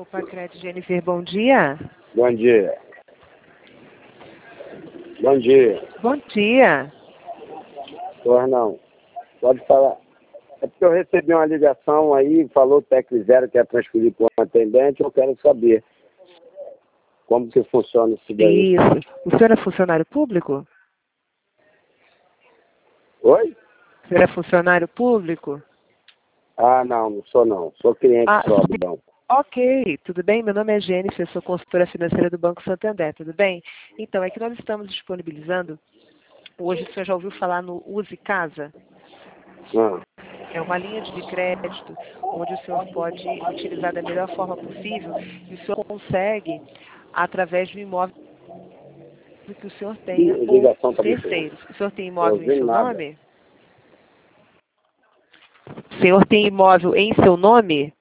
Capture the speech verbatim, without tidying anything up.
Pacred, Jennifer, bom dia. Bom dia. Bom dia. Bom dia. Pois não. Pode falar. É porque eu recebi uma ligação aí, falou o técnico zero que é transferir para um atendente, eu quero saber como que funciona isso daí. Isso. O senhor é funcionário público? Oi? O senhor é funcionário público? Ah, não, não sou não. Sou cliente Ah, só do banco. ok, tudo bem? Meu nome é Jennifer, sou consultora financeira do Banco Santander, tudo bem? Então, é que nós estamos disponibilizando, hoje o senhor já ouviu falar no Use Casa? Ah. É uma linha de crédito onde o senhor pode utilizar da melhor forma possível e o senhor consegue, através do imóvel que o senhor tenha Ih, a ou ligação tá muito ruim. terceiros. O senhor tem Tô imóvel em ouvindo seu nada. nome? O senhor tem imóvel em seu nome?